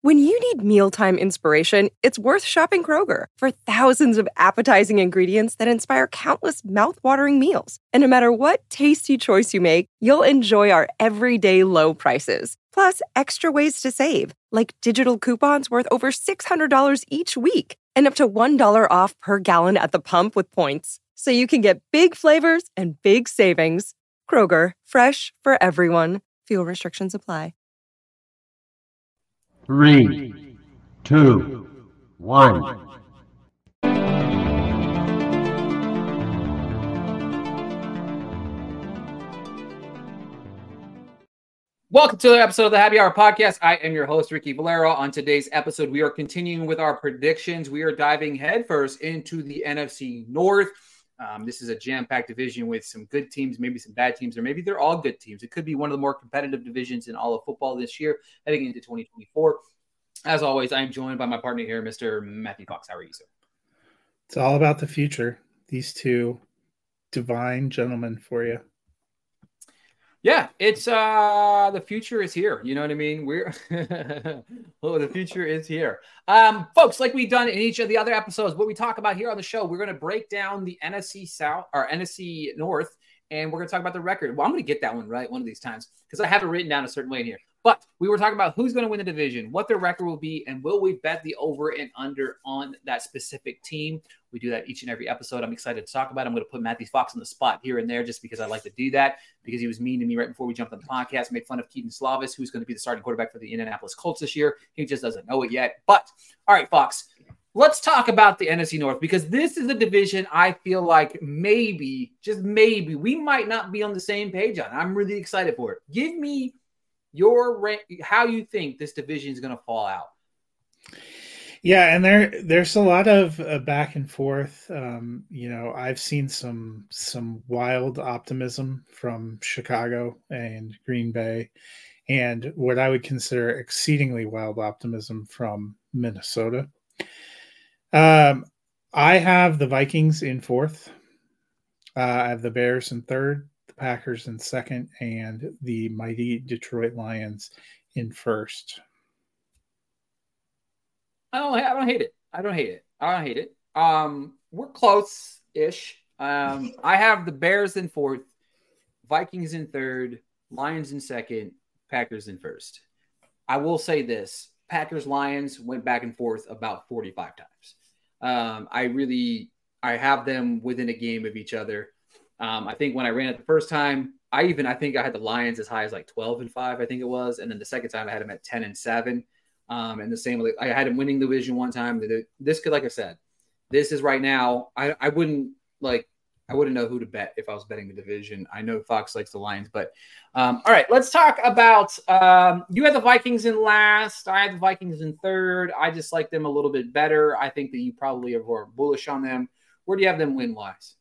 When you need mealtime inspiration, it's worth shopping Kroger for thousands of appetizing ingredients that inspire countless mouthwatering meals. And no matter what tasty choice you make, you'll enjoy our everyday low prices. Plus, extra ways to save, like digital coupons worth over $600 each week and up to $1 off per gallon at the pump with points. So you can get big flavors and big savings. Kroger, fresh for everyone. Fuel restrictions apply. 3, 2, 1. Welcome to the episode of the Happy Hour Podcast. I am your host, Ricky Valero. On today's episode, we are continuing with our predictions. We are diving headfirst into the NFC North. This is a jam-packed division with some good teams, maybe some bad teams, or maybe they're all good teams. It could be one of the more competitive divisions in all of football this year, heading into 2024. As always, I am joined by my partner here, Mr. Matthew Fox. How are you, sir? It's all about the future. These two divine gentlemen for you. Yeah, it's the future is here. You know what I mean? We're the future is here. Folks, like we've done in each of the other episodes, what we talk about here on the show, we're going to break down the NFC South or NFC North, and we're going to talk about the record. Well, I'm going to get that one right one of these times because I have it written down a certain way in here. But we were talking about who's going to win the division, what their record will be, and will we bet the over and under on that specific team. We do that each and every episode. I'm excited to talk about it. I'm going to put Matthew Fox on the spot here and there just because I like to do that, because he was mean to me right before we jumped on the podcast, made fun of Keaton Slavis, who's going to be the starting quarterback for the Indianapolis Colts this year. He just doesn't know it yet. But, all right, Fox, let's talk about the NFC North, because this is a division I feel like maybe, just maybe, we might not be on the same page on. I'm really excited for it. Give me your how you think this division is going to fall out. Yeah, and there's a lot of back and forth. I've seen some wild optimism from Chicago and Green Bay, and what I would consider exceedingly wild optimism from Minnesota. I have the Vikings in fourth. I have the Bears in third, the Packers in second, and the mighty Detroit Lions in first. I don't hate it. We're close-ish. I have the Bears in fourth, Vikings in third, Lions in second, Packers in first. I will say this. Packers-Lions went back and forth about 45 times. I have them within a game of each other. I think when I ran it the first time, I think I had the Lions as high as like 12-5, I think it was. And then the second time I had them at 10-7. And the same, I had him winning the division one time. This could, like I said, this is right now. I wouldn't know who to bet if I was betting the division. I know Fox likes the Lions, but all right, let's talk about. You had the Vikings in last. I had the Vikings in third. I just like them a little bit better. I think that you probably are more bullish on them. Where do you have them win wise?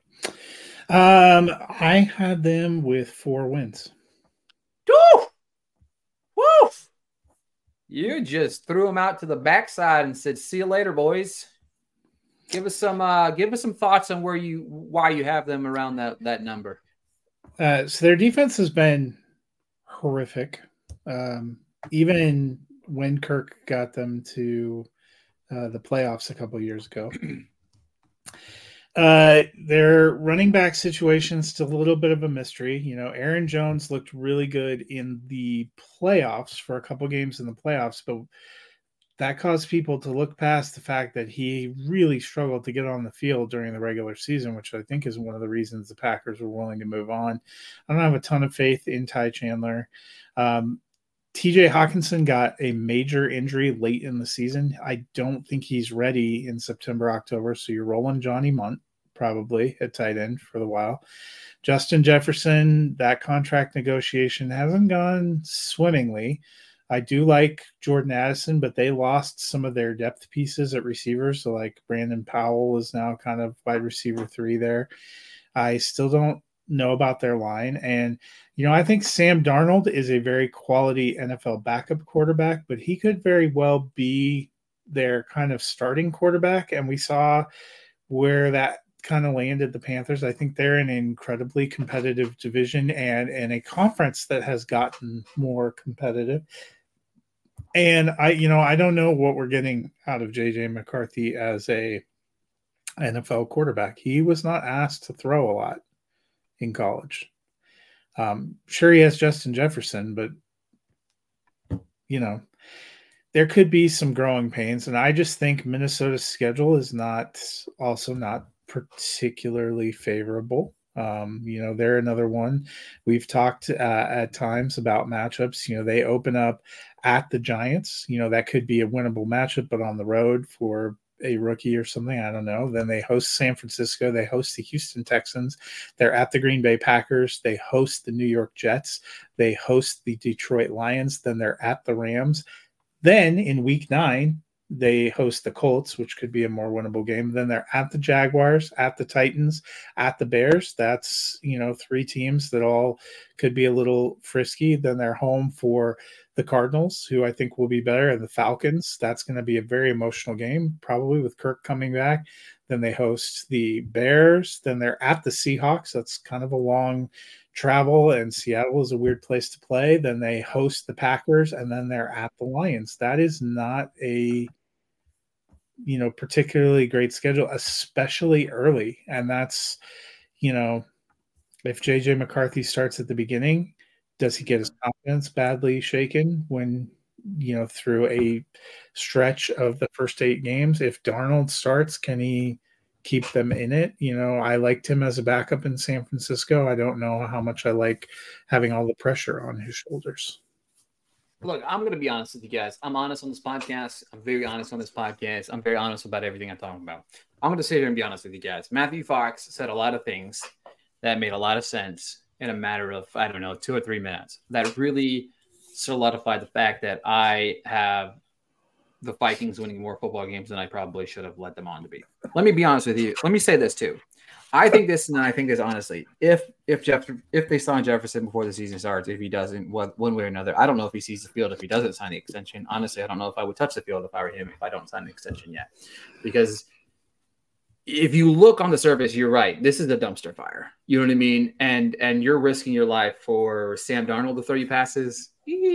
I had them with 4 wins. Woo! Woo! You just threw them out to the backside and said, "See you later, boys." Give us some thoughts on why you have them around that number. So their defense has been horrific. Even when Kirk got them to the playoffs a couple years ago. Their running back situation is still a little bit of a mystery. Aaron Jones looked really good in the playoffs for a couple games in the playoffs, but that caused people to look past the fact that he really struggled to get on the field during the regular season, which I think is one of the reasons the Packers were willing to move on. I don't have a ton of faith in Ty Chandler. TJ Hawkinson got a major injury late in the season. I don't think he's ready in September, October. So you're rolling Johnny Munt probably at tight end for the while. Justin Jefferson, that contract negotiation hasn't gone swimmingly. I do like Jordan Addison, but they lost some of their depth pieces at receivers. So like Brandon Powell is now kind of wide receiver 3 there. I still don't know about their line. And, I think Sam Darnold is a very quality NFL backup quarterback, but he could very well be their kind of starting quarterback. And we saw where that kind of landed the Panthers. I think they're in an incredibly competitive division and in a conference that has gotten more competitive. And I don't know what we're getting out of JJ McCarthy as a NFL quarterback. He was not asked to throw a lot in college. Sure, he has Justin Jefferson, but there could be some growing pains. And I just think Minnesota's schedule is not particularly favorable. They're another one. We've talked at times about matchups. They open up at the Giants. That could be a winnable matchup, but on the road for a rookie or something, I don't know. Then they host San Francisco. They host the Houston Texans. They're at the Green Bay Packers. They host the New York Jets. They host the Detroit Lions. Then they're at the Rams. Then in week 9, they host the Colts, which could be a more winnable game. Then they're at the Jaguars, at the Titans, at the Bears. That's, 3 teams that all could be a little frisky. Then they're home for the Cardinals, who I think will be better, and the Falcons. That's going to be a very emotional game, probably with Kirk coming back. Then they host the Bears. Then they're at the Seahawks. That's kind of a long travel, and Seattle is a weird place to play. Then they host the Packers, and then they're at the Lions. That is not a particularly great schedule, especially early. And that's, if JJ McCarthy starts at the beginning, does he get his confidence badly shaken when, through a stretch of the first 8 games? If Darnold starts, can he keep them in it? I liked him as a backup in San Francisco. I don't know how much I like having all the pressure on his shoulders. Look, I'm going to be honest with you guys. I'm honest on this podcast. I'm very honest on this podcast. I'm very honest about everything I'm talking about. I'm going to sit here and be honest with you guys. Matthew Fox said a lot of things that made a lot of sense in a matter of, 2 or 3 minutes. That really solidified the fact that I have the Vikings winning more football games than I probably should have let them on to be. Let me be honest with you. Let me say this too. I think this, and I think this honestly. If they sign Jefferson before the season starts, if he doesn't, one way or another, I don't know if he sees the field if he doesn't sign the extension. Honestly, I don't know if I would touch the field if I were him if I don't sign the extension yet. Because if you look on the surface, you're right. This is a dumpster fire. You know what I mean? And you're risking your life for Sam Darnold to throw you passes,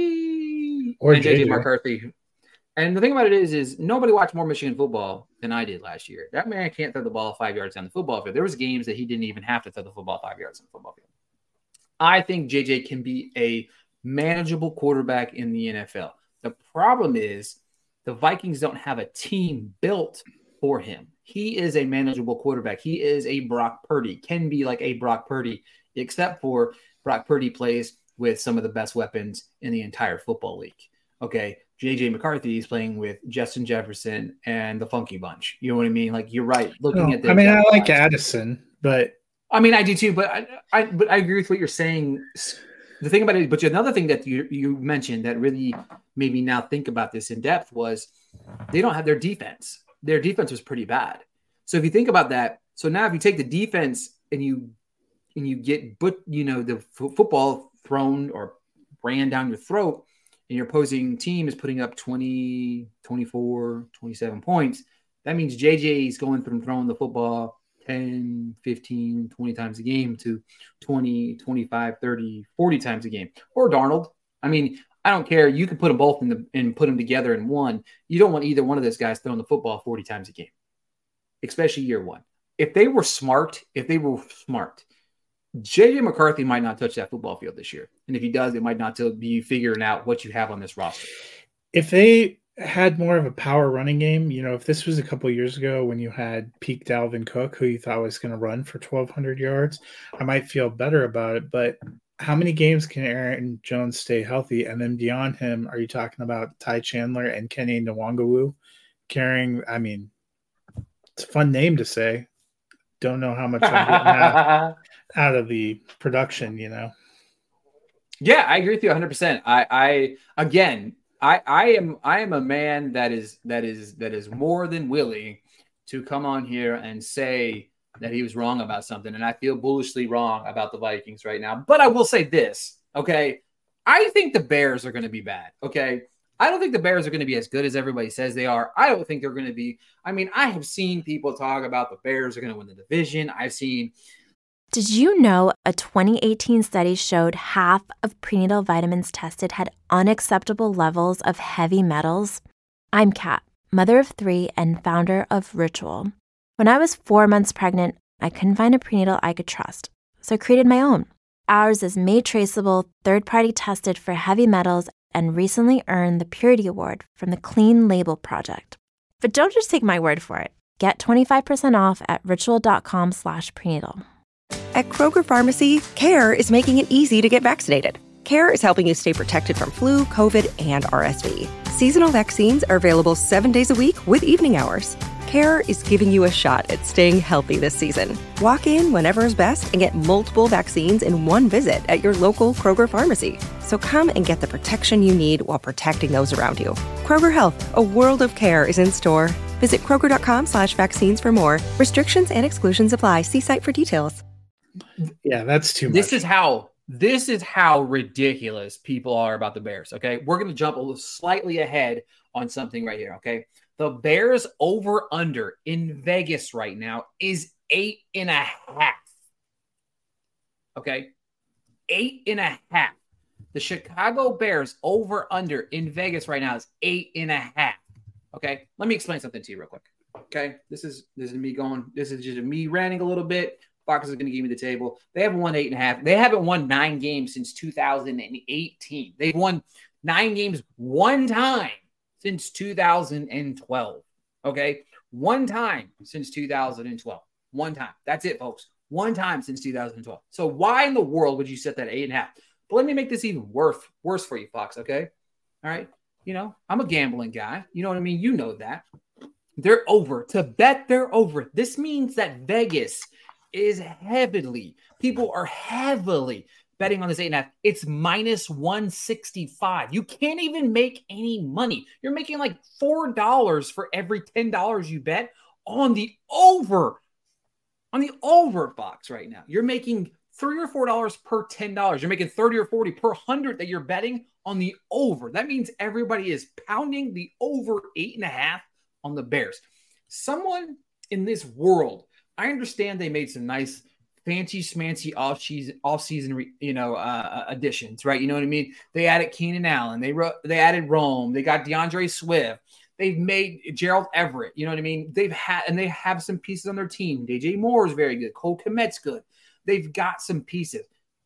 or and JJ McCarthy. And the thing about it is nobody watched more Michigan football than I did last year. That man can't throw the ball 5 yards down the football field. There was games that he didn't even have to throw the football 5 yards on the football field. I think JJ can be a manageable quarterback in the NFL. The problem is the Vikings don't have a team built for him. He is a manageable quarterback. He is a Brock Purdy, can be like a Brock Purdy, except for Brock Purdy plays with some of the best weapons in the entire football league. Okay, JJ McCarthy is playing with Justin Jefferson and the Funky Bunch. You know what I mean? Like, you're right. Looking at the, I like Addison, but I do too. But I agree with what you're saying. The thing about it, but another thing that you mentioned that really made me now think about this in depth was they don't have their defense. Their defense was pretty bad. So if you think about that, so now if you take the defense and you get the football thrown or ran down your throat, and your opposing team is putting up 20, 24, 27 points, that means JJ is going from throwing the football 10, 15, 20 times a game to 20, 25, 30, 40 times a game. Or Darnold. I mean, I don't care. You can put them both and put them together in one. You don't want either one of those guys throwing the football 40 times a game, especially year one. If they were smart, JJ McCarthy might not touch that football field this year. And if he does, it might not be figuring out what you have on this roster. If they had more of a power running game, if this was a couple of years ago when you had peak Dalvin Cook, who you thought was going to run for 1,200 yards, I might feel better about it. But how many games can Aaron Jones stay healthy? And then beyond him, are you talking about Ty Chandler and Kenny Nwangwu carrying? I mean, it's a fun name to say. Don't know how much I'm getting out of the production, Yeah, I agree with you 100%. I am a man that is more than willing to come on here and say that he was wrong about something, and I feel bullishly wrong about the Vikings right now. But I will say this, okay? I think the Bears are going to be bad, okay? I don't think the Bears are going to be as good as everybody says they are. I don't think they're going to be. I mean, I have seen people talk about the Bears are going to win the division. I've seen Did you know a 2018 study showed half of prenatal vitamins tested had unacceptable levels of heavy metals? I'm Kat, mother of 3 and founder of Ritual. When I was 4 months pregnant, I couldn't find a prenatal I could trust, so I created my own. Ours is made traceable, third-party tested for heavy metals, and recently earned the Purity Award from the Clean Label Project. But don't just take my word for it. Get 25% off at ritual.com/prenatal. At Kroger Pharmacy, CARE is making it easy to get vaccinated. CARE is helping you stay protected from flu, COVID, and RSV. Seasonal vaccines are available 7 days a week with evening hours. CARE is giving you a shot at staying healthy this season. Walk in whenever is best and get multiple vaccines in one visit at your local Kroger Pharmacy. So come and get the protection you need while protecting those around you. Kroger Health, a world of care is in store. Visit Kroger.com/vaccines for more. Restrictions and exclusions apply. See site for details. Yeah, that's too much. This is how ridiculous people are about the Bears. Okay. We're going to jump a little slightly ahead on something right here. Okay. The Bears over under in Vegas right now is 8.5. Okay. 8.5. The Chicago Bears over under in Vegas right now is 8.5. Okay. Let me explain something to you real quick. Okay. This is me going, this is just me ranting a little bit. Fox is going to give me the table. They haven't won 8.5. They haven't won 9 games since 2018. They've won 9 games one time since 2012. Okay. One time since 2012. One time. That's it, folks. One time since 2012. So why in the world would you set that 8.5? But let me make this even worse for you, Fox. Okay. All right. You know, I'm a gambling guy. You know what I mean? You know that. They're over. To bet they're over. This means that Vegas is people are heavily betting on this 8.5. It's minus 165. You can't even make any money. You're making like $4 for every $10 you bet on the over. On the over, Fox, right now. You're making $3 or $4 per $10. You're making 30 or 40 per 100 that you're betting on the over. That means everybody is pounding the over 8.5 on the Bears. Someone in this world, I understand they made some nice fancy schmancy off-season additions, right? You know what I mean? They added Keenan Allen. They added Rome. They got DeAndre Swift. They've made Gerald Everett. You know what I mean? They have some pieces on their team. DJ Moore is very good. Cole Kmet's good. They've got some pieces.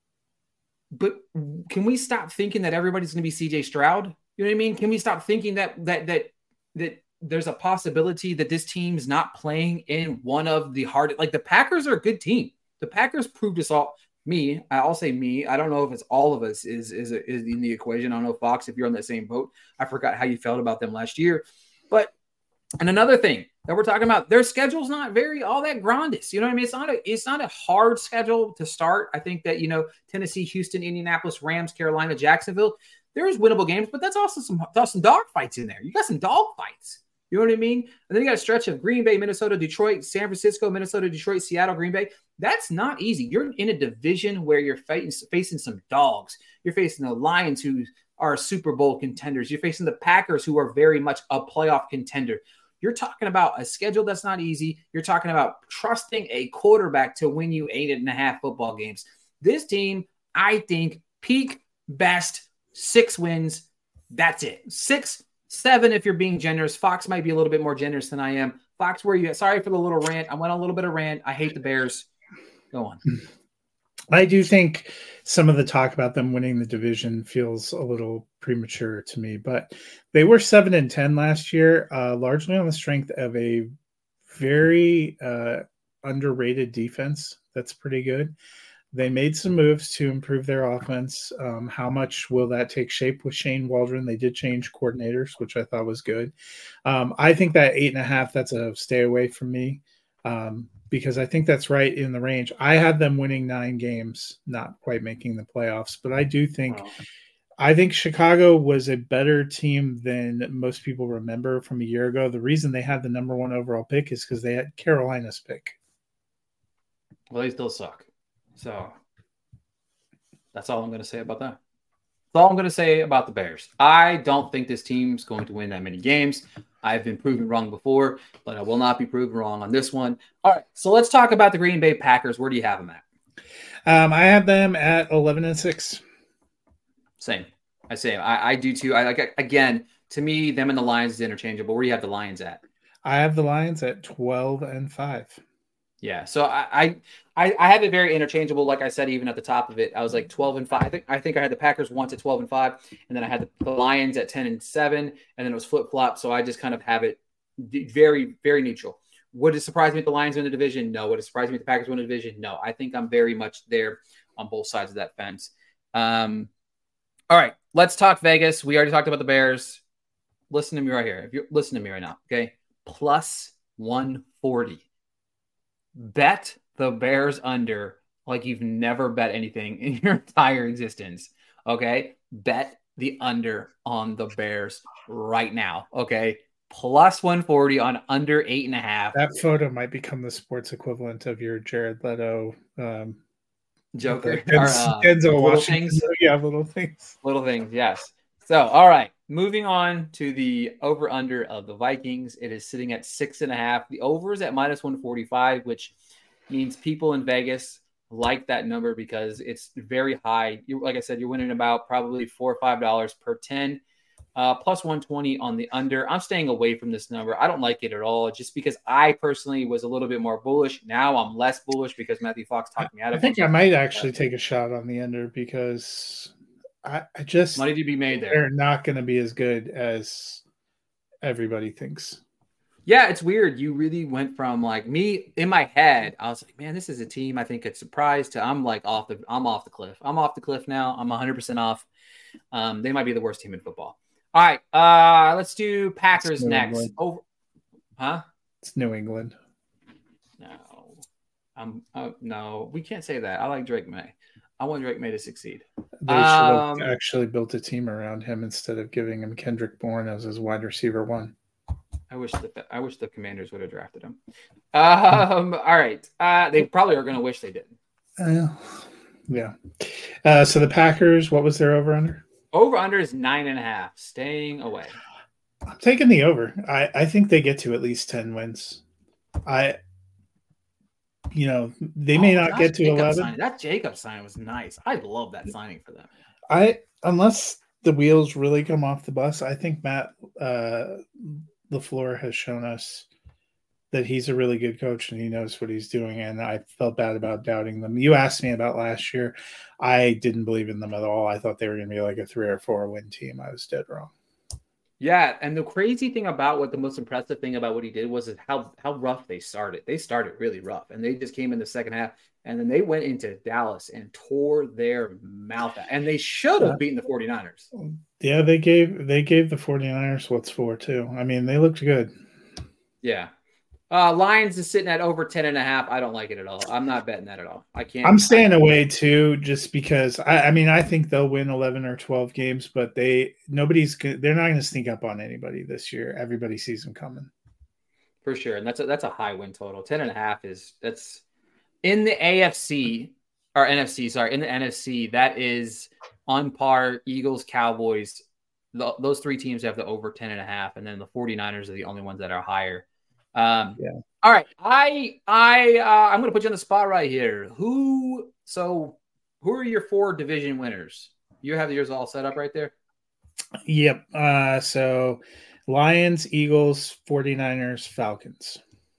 But can we stop thinking that everybody's going to be CJ Stroud? You know what I mean? Can we stop thinking that there's a possibility that this team's not playing in one of the hardest, like the Packers are a good team. The Packers proved us all. I'll say me. I don't know if it's all of us is in the equation. I don't know, Fox, if you're on that same boat. I forgot how you felt about them last year. And another thing that we're talking about, their schedule's not very all that grandest. You know what I mean? It's not a hard schedule to start. I think that, Tennessee, Houston, Indianapolis, Rams, Carolina, Jacksonville, there's winnable games, but that's also some dog fights in there. You got some dog fights. You know what I mean? And then you got a stretch of Green Bay, Minnesota, Detroit, San Francisco, Minnesota, Detroit, Seattle, Green Bay. That's not easy. You're in a division where you're facing some dogs. You're facing the Lions, who are Super Bowl contenders. You're facing the Packers, who are very much a playoff contender. You're talking about a schedule that's not easy. You're talking about trusting a quarterback to win you 8.5 football games. This team, I think, peak best 6 wins. That's it. 6, 7 if you're being generous. Fox might be a little bit more generous than I am. Fox, where are you at? Sorry for the little rant. I went on a little bit of rant. I hate the Bears. Go on. I do think some of the talk about them winning the division feels a little premature to me, but they were 7-10 last year, largely on the strength of a very underrated defense. That's pretty good. They made some moves to improve their offense. How much will that take shape with Shane Waldron? They did change coordinators, which I thought was good. I think that 8.5, that's a stay away from me. Because I think that's right in the range. I had them winning 9 games, not quite making the playoffs, but I do think I think Chicago was a better team than most people remember from a year ago. The reason they had the number 1 overall pick is because they had Carolina's pick. Well, they still suck. So that's all I'm going to say about that. That's all I'm going to say about the Bears. I don't think this team's going to win that many games. I've been proven wrong before, but I will not be proven wrong on this one. All right, so let's talk about the Green Bay Packers. Where do you have them at? I have them at 11-6. Same. I do too. I like, again, to me, them and the Lions is interchangeable. Where do you have the Lions at? I have the Lions at 12-5. Yeah. So I have it very interchangeable. Like I said, even at the top of it, I was like 12-5. I think I had the Packers once at 12-5, and then I had the Lions at 10-7, and then it was flip flop. So I just kind of have it very, very neutral. Would it surprise me if the Lions win the division? No. Would it surprise me if the Packers win the division? No. I think I'm very much there on both sides of that fence. All right, let's talk Vegas. We already talked about the Bears. Listen to me right here. If you're listening to me right now, okay? Plus 140. Bet the Bears under like you've never bet anything in your entire existence, okay? Bet the under on the Bears right now, okay? Plus 140 on under 8.5. That photo might become the sports equivalent of your Jared Leto Joker. Denzel Washington. Things. Yeah, little things. Little things, yes. So, all right. Moving on to the over-under of the Vikings. It is sitting at 6.5. The over is at minus 145, which means people in Vegas like that number because it's very high. Like I said, you're winning about probably $4 or $5 per 10. Plus 120 on the under. I'm staying away from this number. I don't like it at all just because I personally was a little bit more bullish. Now I'm less bullish because Matthew Fox talked me out of it. I think I might actually take a shot on the under because I just money to be made there. They're not going to be as good as everybody thinks. Yeah, it's weird. You really went from like me in my head. I was like, man, this is a team I think could surprise to I'm off the cliff. I'm off the cliff now. I'm 100% off. They might be the worst team in football. All right, let's do Packers next. Over, huh? It's New England. No, no, we can't say that. I like Drake May. I want Drake May to succeed. They should have actually built a team around him instead of giving him Kendrick Bourne as his wide receiver one. I wish the Commanders would have drafted him. All right, they probably are going to wish they did. Yeah. So the Packers, what was their over under? Over under is 9.5. Staying away. I'm taking the over. I think they get to at least 10 wins. They may not get to 11. Signing. That Jacobs signing was nice. I love that signing for them. Unless the wheels really come off the bus, I think Matt LaFleur has shown us that he's a really good coach and he knows what he's doing. And I felt bad about doubting them. You asked me about last year. I didn't believe in them at all. I thought they were going to be like a 3 or 4 win team. I was dead wrong. Yeah. And the crazy thing about the most impressive thing about what he did was how rough they started. They started really rough and they just came in the second half and then they went into Dallas and tore their mouth out. And they should have beaten the 49ers. Yeah. They gave the 49ers what's for too. I mean, they looked good. Yeah. Lions is sitting at over 10.5. I don't like it at all. I'm not betting that at all. I can't. I'm staying away too, just because I think they'll win 11 or 12 games, but they're not going to sneak up on anybody this year. Everybody sees them coming. For sure. And that's a high win total. 10.5 that's in the AFC or NFC. Sorry. In the NFC, that is on par. Eagles, Cowboys, those 3 teams have the over 10.5. And then the 49ers are the only ones that are higher. Yeah. All right. I'm going to put you on the spot right here. Who are your 4 division winners? You have yours all set up right there? Yep. So Lions, Eagles, 49ers, Falcons.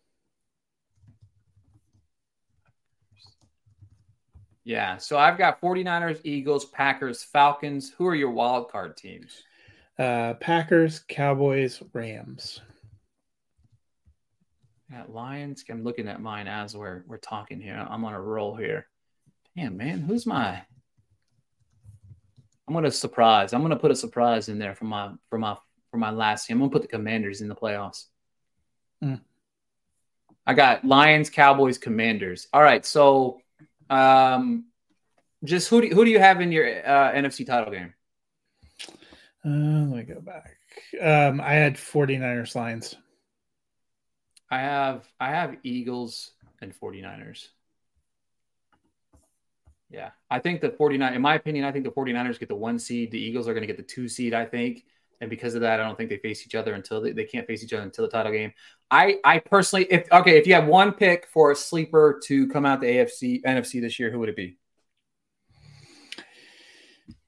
Yeah. So I've got 49ers, Eagles, Packers, Falcons. Who are your wild card teams? Packers, Cowboys, Rams. At Lions, I'm looking at mine as we're talking here. I'm on a roll here. Damn, man, I'm gonna put a surprise in there for my last team. I'm gonna put the Commanders in the playoffs. I got Lions, Cowboys, Commanders. All right, so just who do you have in your NFC title game? Let me go back. I had 49ers, Lions. I have Eagles and 49ers. Yeah. I think the 49, in my opinion, I think the 49ers get the 1 seed. The Eagles are going to get the 2 seed, I think. And because of that, I don't think they face each other until they can't face each other until the title game. I personally, if you have one pick for a sleeper to come out the NFC this year, who would it be?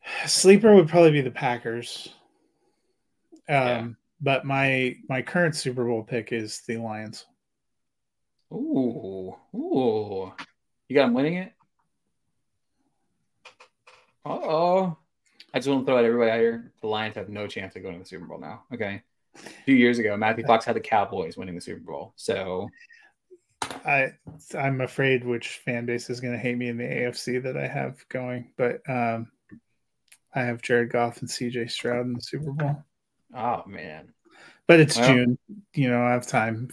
Sleeper would probably be the Packers. Yeah. But my current Super Bowl pick is the Lions. Ooh. You got them winning it? Uh-oh. I just want to throw out everybody out here. The Lions have no chance of going to the Super Bowl now. Okay. A few years ago, Matthew Fox had the Cowboys winning the Super Bowl. So I'm afraid which fan base is going to hate me in the AFC that I have going, but I have Jared Goff and CJ Stroud in the Super Bowl. Oh man. But it's June. I have time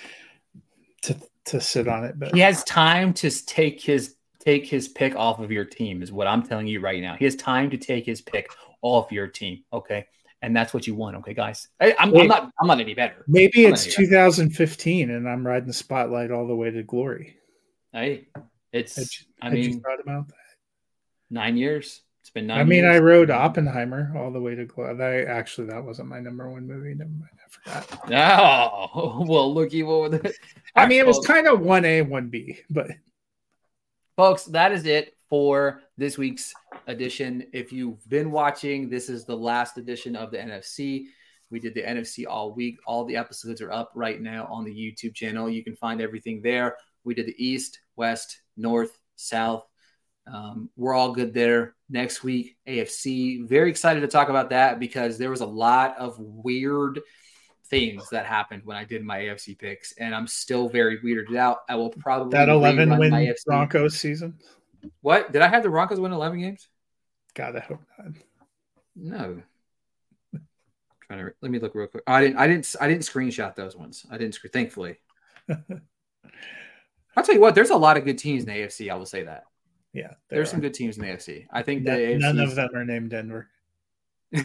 to sit on it. But he has time to take his pick off of your team is what I'm telling you right now. He has time to take his pick off your team. Okay. And that's what you want. Okay, guys. I'm not any better. Maybe it's 2015 and I'm riding the spotlight all the way to glory. Hey, had you thought about that? 9 years. It's been 9 years. I rode Oppenheimer all the way to glory. That wasn't my number one movie. Never mind. I forgot. Oh, well, looky what with it. It was kind of 1A, 1B, but folks, that is it for this week's edition. If you've been watching, this is the last edition of the NFC. We did the NFC all week. All the episodes are up right now on the YouTube channel. You can find everything there. We did the East, West, North, South. We're all good there. Next week, AFC. Very excited to talk about that because there was a lot of weird things that happened when I did my AFC picks, and I'm still very weirded out. I will probably that 11-win Broncos season. What? Did I have the Broncos win 11 games? God, I hope not. No. Let me look real quick. I didn't screenshot those ones. Thankfully. I'll tell you what, there's a lot of good teams in the AFC. I will say that. Yeah. There's some good teams in the AFC. I think none of them are named Denver. None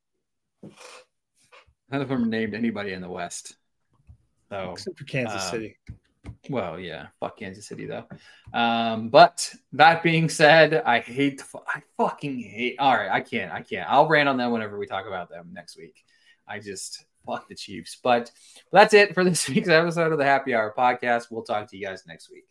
of them are named anybody in the West. So except for Kansas City. Well, yeah, fuck Kansas City though. But that being said, I fucking hate. All right, I can't. I'll rant on them whenever we talk about them next week. I just fuck the Chiefs. But that's it for this week's episode of the Happy Hour Podcast. We'll talk to you guys next week.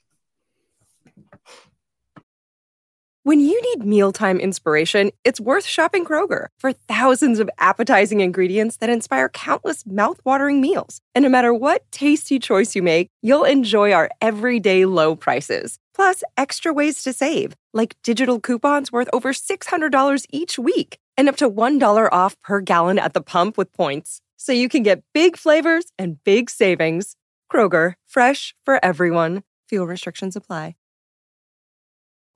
When you need mealtime inspiration, it's worth shopping Kroger for thousands of appetizing ingredients that inspire countless mouth-watering meals. And no matter what tasty choice you make, you'll enjoy our everyday low prices. Plus, extra ways to save, like digital coupons worth over $600 each week and up to $1 off per gallon at the pump with points. So you can get big flavors and big savings. Kroger, fresh for everyone. Fuel restrictions apply.